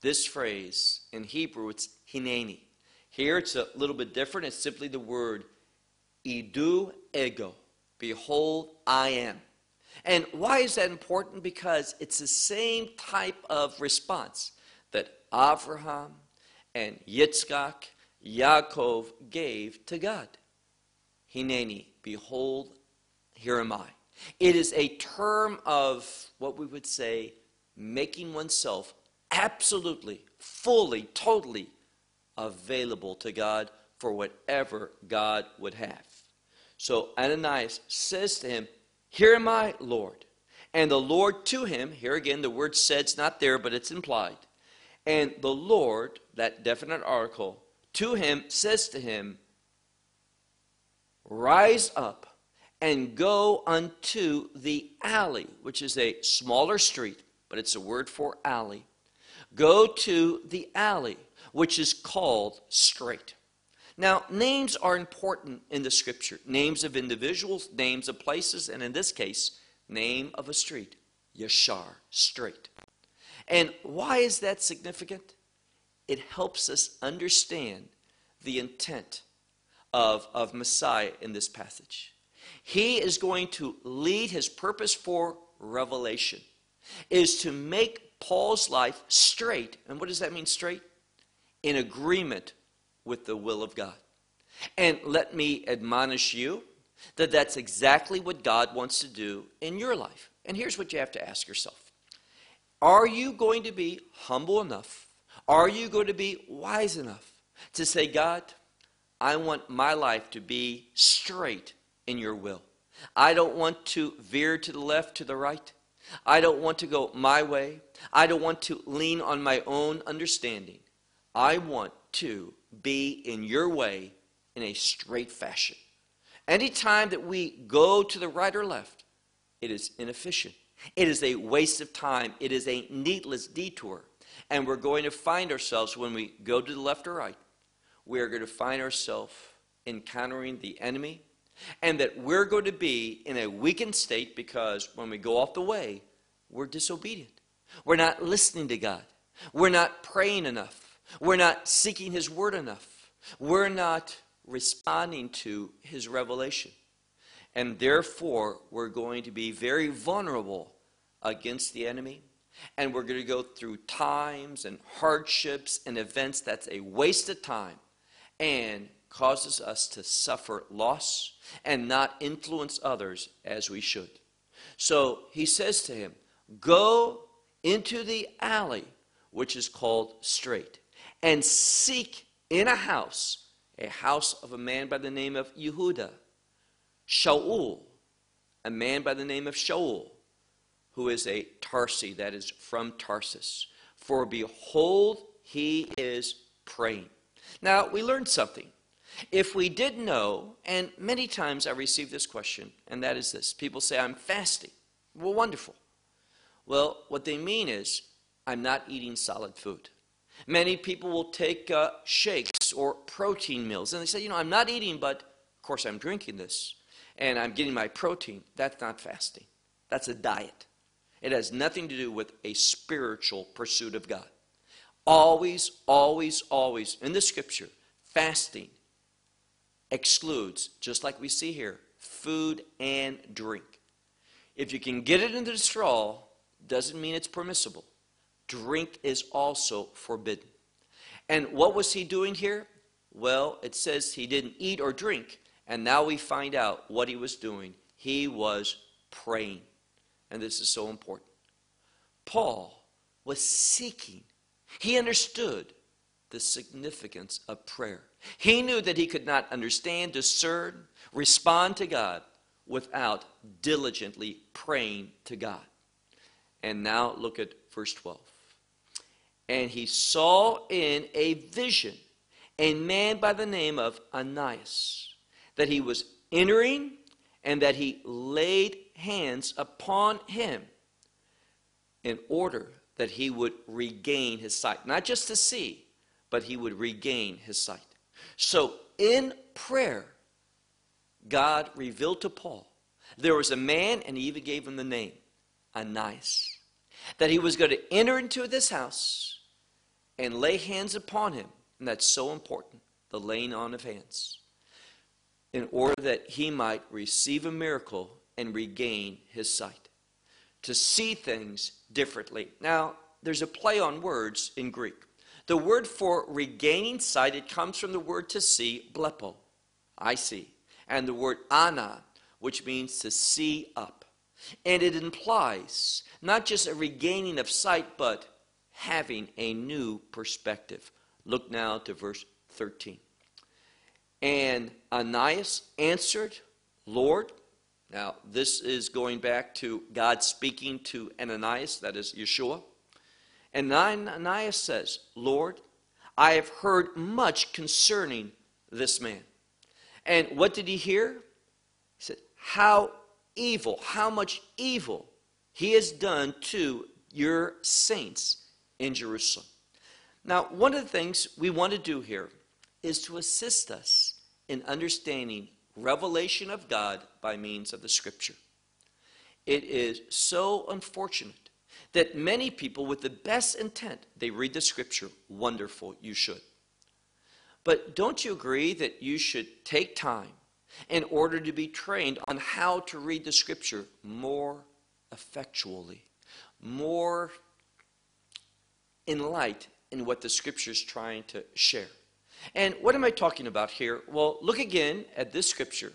This phrase, in Hebrew, it's hineni. Here it's a little bit different. It's simply the word idu ego. Behold, I am. And why is that important? Because it's the same type of response that Abraham and Yitzchak, Yaakov gave to God. Hineni, behold, here am I. It is a term of what we would say making oneself absolutely, fully, totally available to God for whatever God would have. So Ananias says to him, here am I, Lord. And the Lord to him, here again the word said's not there, but it's implied. And the Lord, that definite article, to him says to him, rise up and go unto the alley, which is a smaller street, but it's a word for alley. Go to the alley, which is called Straight. Now, names are important in the scripture. Names of individuals, names of places, and in this case, name of a street, Yashar, straight. And why is that significant? It helps us understand the intent of Messiah in this passage. He is going to lead his purpose for revelation, is to make Paul's life straight. And what does that mean, straight? In agreement with the will of God. And let me admonish you that that's exactly what God wants to do in your life. And here's what you have to ask yourself. Are you going to be humble enough? Are you going to be wise enough to say, God, I want my life to be straight in your will. I don't want to veer to the left, to the right. I don't want to go my way. I don't want to lean on my own understanding. I want to be in your way in a straight fashion. Anytime that we go to the right or left, it is inefficient. It is a waste of time. It is a needless detour. And we're going to find ourselves, when we go to the left or right, we're going to find ourselves encountering the enemy, and that we're going to be in a weakened state because when we go off the way, we're disobedient. We're not listening to God. We're not praying enough. We're not seeking his word enough. We're not responding to his revelation. And therefore, we're going to be very vulnerable against the enemy. And we're going to go through times and hardships and events that's a waste of time and causes us to suffer loss and not influence others as we should. So he says to him, go into the alley, which is called Straight, and seek in a house of a man by the name of Yehuda, Shaul, a man by the name of Shaul, who is a Tarsi, that is from Tarsus. For behold, he is praying. Now, we learned something. If we did know, and many times I receive this question, and that is this. People say, I'm fasting. Well, wonderful. Well, what they mean is, I'm not eating solid food. Many people will take shakes or protein meals, and they say, I'm not eating, but of course I'm drinking this, and I'm getting my protein. That's not fasting. That's a diet. It has nothing to do with a spiritual pursuit of God. Always, always, always, in the scripture, fasting excludes, just like we see here, food and drink. If you can get it into the straw, doesn't mean it's permissible. Drink is also forbidden. And what was he doing here? Well, it says he didn't eat or drink, and now we find out what he was doing. He was praying. And this is so important. Paul was seeking. He understood the significance of prayer. He knew that he could not understand, discern, respond to God without diligently praying to God. And now look at verse 12. And he saw in a vision a man by the name of Ananias, that he was entering and that he laid hands upon him in order that he would regain his sight. Not just to see, but he would regain his sight. So in prayer, God revealed to Paul there was a man, and he even gave him the name, Ananias, that he was going to enter into this house, and lay hands upon him. And that's so important, the laying on of hands, in order that he might receive a miracle and regain his sight, to see things differently. Now, there's a play on words in Greek. The word for regaining sight, it comes from the word to see, blepo, I see, and the word ana, which means to see up. And it implies not just a regaining of sight, but having a new perspective. Look now to verse 13. And Ananias answered, Lord. Now, this is going back to God speaking to Ananias, that is Yeshua. And Ananias says, Lord, I have heard much concerning this man. And what did he hear? He said, how much evil he has done to your saints in Jerusalem. Now, one of the things we want to do here is to assist us in understanding revelation of God by means of the Scripture. It is so unfortunate that many people with the best intent, they read the Scripture. Wonderful, you should. But don't you agree that you should take time in order to be trained on how to read the Scripture more effectually, more in light in what the Scripture is trying to share? And what am I talking about here? Well, look again at this Scripture.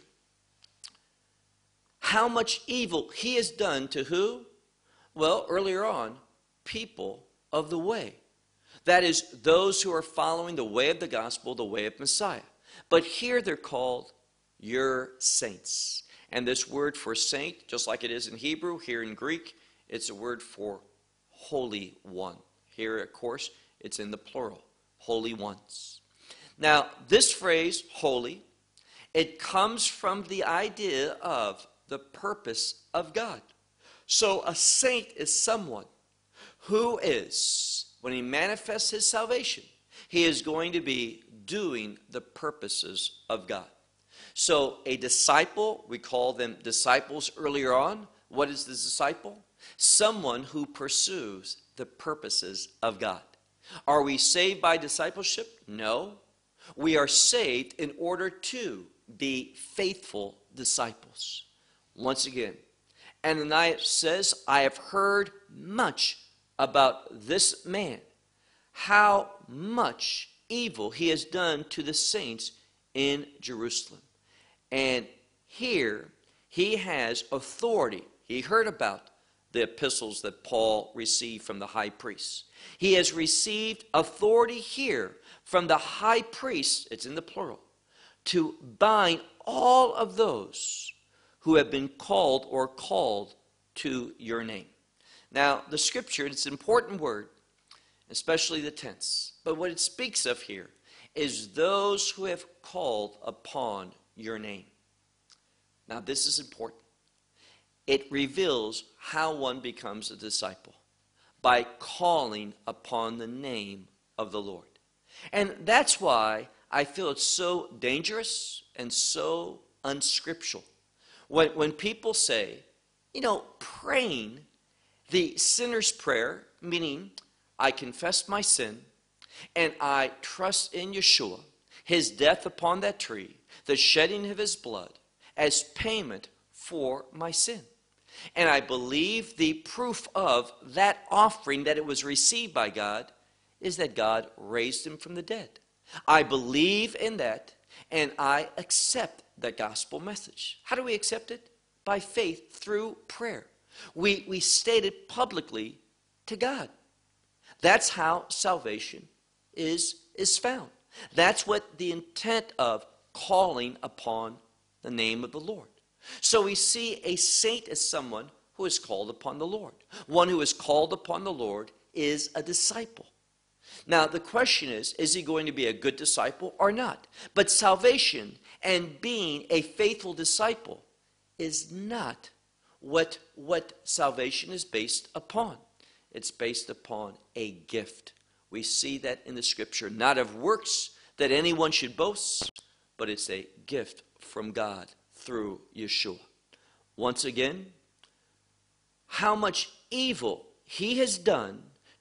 How much evil he has done to who? Well, earlier on, people of the way. That is, those who are following the way of the gospel, the way of Messiah. But here they're called your saints. And this word for saint, just like it is in Hebrew, here in Greek, it's a word for holy one. Here, of course, it's in the plural, holy ones. Now, this phrase, holy, it comes from the idea of the purpose of God. So a saint is someone who is, when he manifests his salvation, he is going to be doing the purposes of God. So a disciple, we call them disciples earlier on. What is the disciple? Someone who pursues the purposes of God. Are we saved by discipleship? No. We are saved in order to be faithful disciples. Once again, Ananias says, I have heard much about this man, how much evil he has done to the saints in Jerusalem. And here he has authority. He heard about the epistles that Paul received from the high priest. He has received authority here from the high priest, it's in the plural, to bind all of those who have been called or called to your name. Now, the Scripture, it's an important word, especially the tense. But what it speaks of here is those who have called upon your name. Now, this is important. It reveals how one becomes a disciple, by calling upon the name of the Lord. And that's why I feel it's so dangerous and so unscriptural. When people say, praying the sinner's prayer, meaning I confess my sin and I trust in Yeshua, his death upon that tree, the shedding of his blood as payment for my sin. And I believe the proof of that offering that it was received by God is that God raised him from the dead. I believe in that, and I accept that gospel message. How do we accept it? By faith through prayer. We state it publicly to God. That's how salvation is found. That's what the intent of calling upon the name of the Lord. So we see a saint as someone who is called upon the Lord. One who is called upon the Lord is a disciple. Now, the question is he going to be a good disciple or not? But salvation and being a faithful disciple is not what salvation is based upon. It's based upon a gift. We see that in the Scripture, not of works that anyone should boast, but it's a gift from God through Yeshua. Once again, how much evil he has done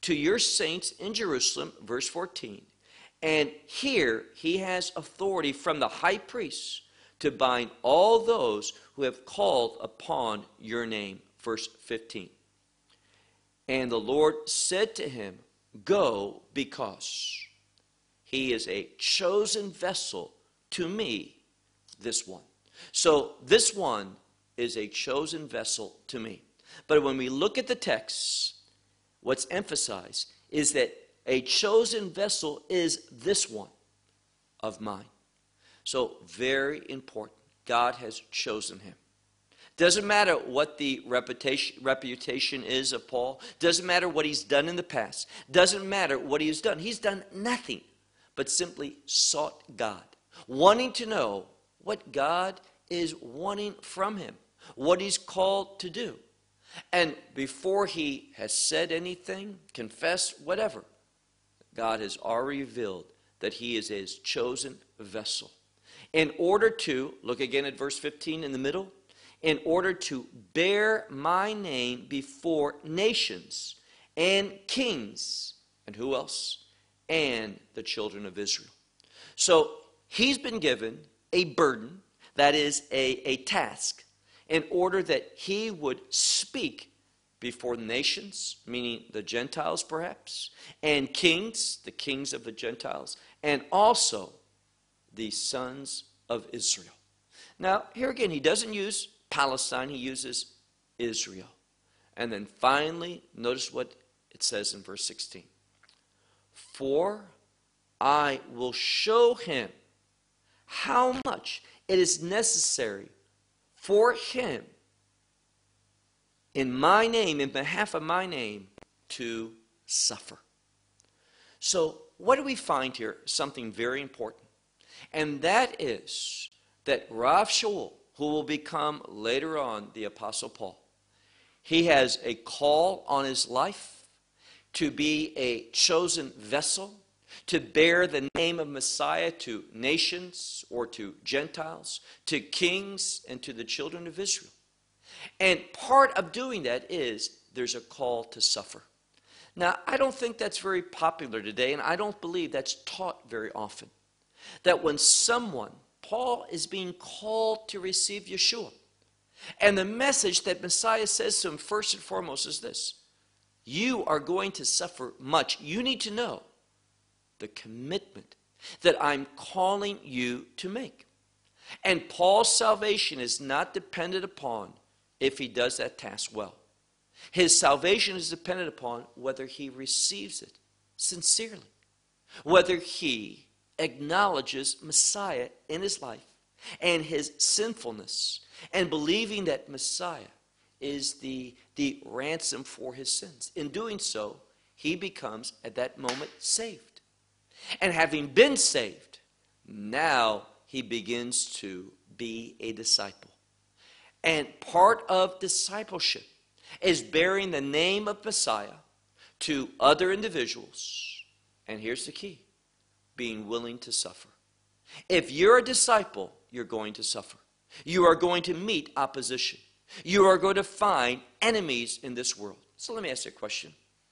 to your saints in Jerusalem, verse 14. And here he has authority from the high priest to bind all those who have called upon your name, verse 15. And the Lord said to him, go, because he is a chosen vessel to me, this one. So this one is a chosen vessel to me. But when we look at the text, what's emphasized is that a chosen vessel is this one of mine. So very important. God has chosen him. Doesn't matter what the reputation is of Paul. Doesn't matter what he's done in the past. Doesn't matter what he's done. He's done nothing but simply sought God, wanting to know what God is wanting from him, what he's called to do. And before he has said anything, confessed, whatever, God has already revealed that he is his chosen vessel. In order to, look again at verse 15 in the middle, in order to bear my name before nations and kings, and who else? And the children of Israel. So he's been given a burden, that is a task, in order that he would speak before nations, meaning the Gentiles perhaps, and kings, the kings of the Gentiles, and also the sons of Israel. Now, here again, he doesn't use Palestine, he uses Israel. And then finally, notice what it says in verse 16. For I will show him how much it is necessary for him in my name, in behalf of my name, to suffer. So what do we find here? Something very important. And that is that Rav Shaul, who will become later on the Apostle Paul, he has a call on his life to be a chosen vessel, to bear the name of Messiah to nations or to Gentiles, to kings and to the children of Israel. And part of doing that is there's a call to suffer. Now, I don't think that's very popular today, and I don't believe that's taught very often. That when someone, Paul is being called to receive Yeshua, and the message that Messiah says to him first and foremost is this: you are going to suffer much. You need to know the commitment that I'm calling you to make. And Paul's salvation is not dependent upon if he does that task well. His salvation is dependent upon whether he receives it sincerely, whether he acknowledges Messiah in his life and his sinfulness, and believing that Messiah is the ransom for his sins. In doing so, he becomes at that moment saved. And having been saved, now he begins to be a disciple. And part of discipleship is bearing the name of Messiah to other individuals. And here's the key: being willing to suffer. If you're a disciple, you're going to suffer. You are going to meet opposition. You are going to find enemies in this world. So let me ask you a question.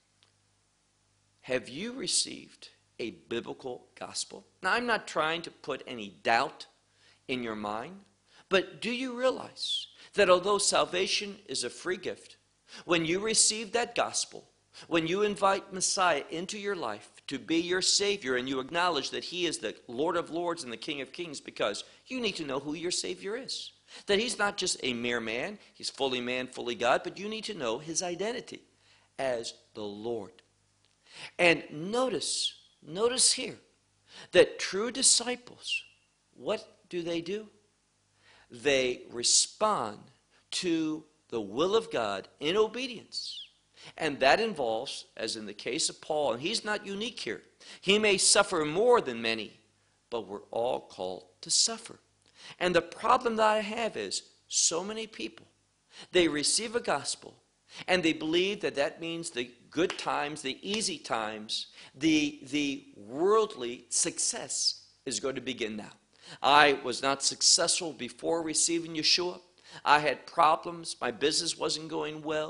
Have you received a biblical gospel? Now, I'm not trying to put any doubt in your mind, but do you realize that although salvation is a free gift, when you receive that gospel, when you invite Messiah into your life to be your Savior, and you acknowledge that he is the Lord of Lords and the King of Kings, because you need to know who your Savior is. That he's not just a mere man, he's fully man, fully God, but you need to know his identity as the Lord. And notice here that true disciples, what do? They respond to the will of God in obedience. And that involves, as in the case of Paul, and he's not unique here, he may suffer more than many, but we're all called to suffer. And the problem that I have is so many people, they receive a gospel and they believe that that means the good times, the easy times, the worldly success is going to begin now. I was not successful before receiving Yeshua. I had problems. My business wasn't going well.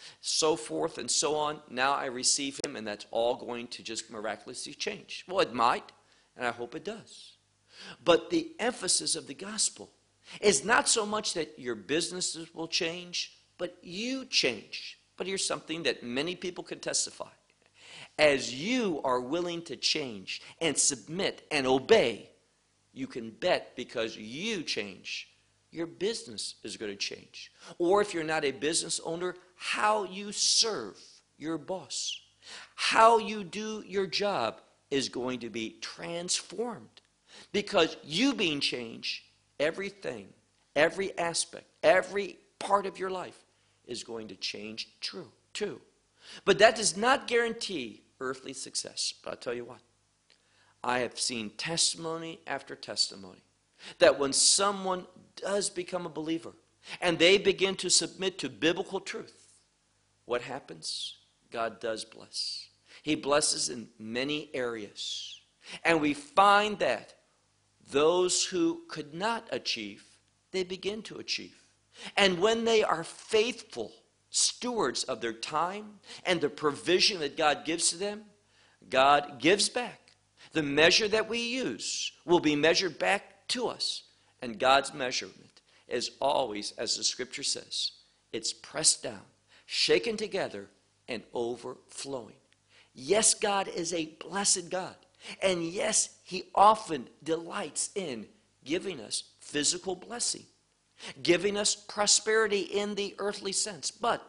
so forth and so on. Now I receive him, and that's all going to just miraculously change. Well, it might, and I hope it does. But the emphasis of the gospel is not so much that your businesses will change, but you change. But here's something that many people can testify. As you are willing to change and submit and obey, you can bet because you change, your business is going to change. Or if you're not a business owner, how you serve your boss, how you do your job is going to be transformed. Because you being changed, everything, every aspect, every part of your life is going to change too. But that does not guarantee earthly success. But I'll tell you what, I have seen testimony after testimony that when someone does become a believer and they begin to submit to biblical truth, what happens? God does bless. He blesses in many areas. And we find that those who could not achieve, they begin to achieve. And when they are faithful stewards of their time and the provision that God gives to them, God gives back. The measure that we use will be measured back to us. And God's measurement is always, as the scripture says, it's pressed down, shaken together, and overflowing. Yes, God is a blessed God. And yes, he often delights in giving us physical blessing, giving us prosperity in the earthly sense. But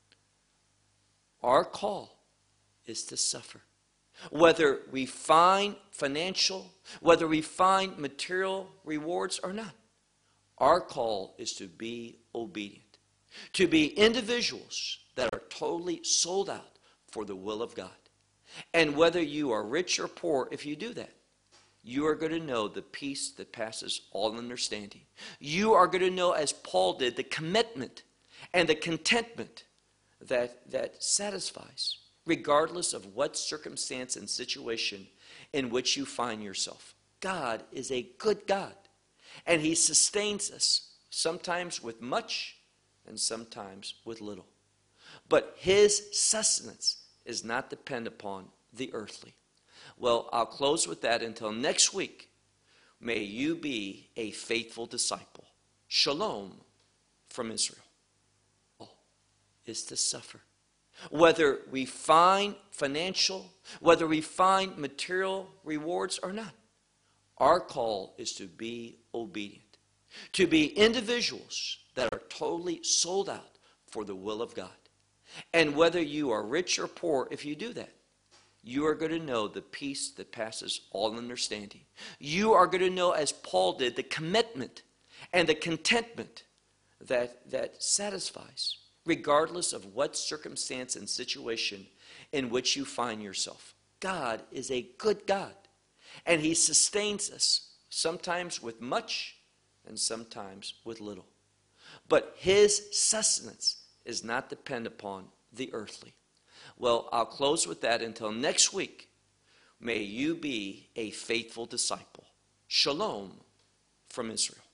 our call is to suffer. Whether we find financial, whether we find material rewards or not, our call is to be obedient, to be individuals that are totally sold out for the will of God. And whether you are rich or poor, if you do that, you are going to know the peace that passes all understanding. You are going to know, as Paul did, the commitment and the contentment that satisfies, regardless of what circumstance and situation in which you find yourself. God is a good God, and he sustains us, sometimes with much and sometimes with little. But his sustenance is not dependent upon the earthly. Well, I'll close with that until next week. May you be a faithful disciple. Shalom from Israel. All is to suffer. Whether we find financial, whether we find material rewards or not, our call is to be obedient, to be individuals that are totally sold out for the will of God. And whether you are rich or poor, if you do that, you are going to know the peace that passes all understanding. You are going to know, as Paul did, the commitment and the contentment that satisfies, regardless of what circumstance and situation in which you find yourself. God is a good God, and he sustains us, sometimes with much and sometimes with little. But his sustenance is not dependent upon the earthly. Well, I'll close with that until next week. May you be a faithful disciple. Shalom from Israel.